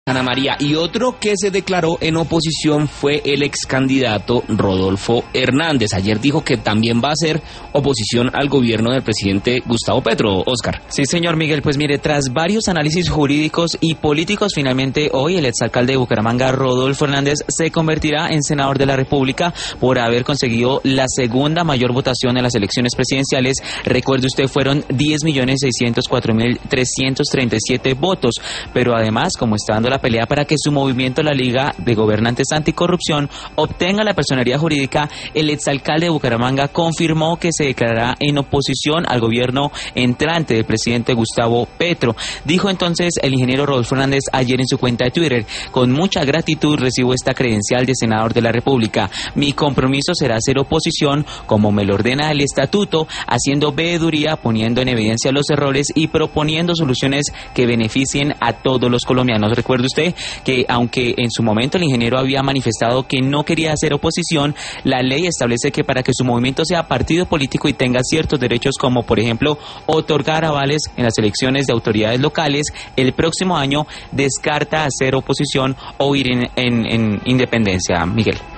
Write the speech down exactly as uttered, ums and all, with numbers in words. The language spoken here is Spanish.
Ana María, y otro que se declaró en oposición fue el ex candidato Rodolfo Hernández. Ayer dijo que también va a hacer oposición al gobierno del presidente Gustavo Petro. Oscar. Sí, señor Miguel, pues mire, tras varios análisis jurídicos y políticos, finalmente hoy el exalcalde de Bucaramanga, Rodolfo Hernández, se convertirá en senador de la República por haber conseguido la segunda mayor votación en las elecciones presidenciales. Recuerde usted, fueron diez millones seiscientos cuatro mil trescientos treinta y siete votos, pero además, como está dando la pelea para que su movimiento, la Liga de Gobernantes Anticorrupción, obtenga la personería jurídica, el exalcalde de Bucaramanga confirmó que se declarará en oposición al gobierno entrante del presidente Gustavo Petro. Dijo entonces el ingeniero Rodolfo Hernández ayer en su cuenta de Twitter: con mucha gratitud recibo esta credencial de senador de la República. Mi compromiso será hacer oposición como me lo ordena el estatuto, haciendo veeduría, poniendo en evidencia los errores y proponiendo soluciones que beneficien a todos los colombianos. Recuerde usted que aunque en su momento el ingeniero había manifestado que no quería hacer oposición, la ley establece que para que su movimiento sea partido político y tenga ciertos derechos, como por ejemplo otorgar avales en las elecciones de autoridades locales, el próximo año descarta hacer oposición o ir en, en, en independencia. Miguel.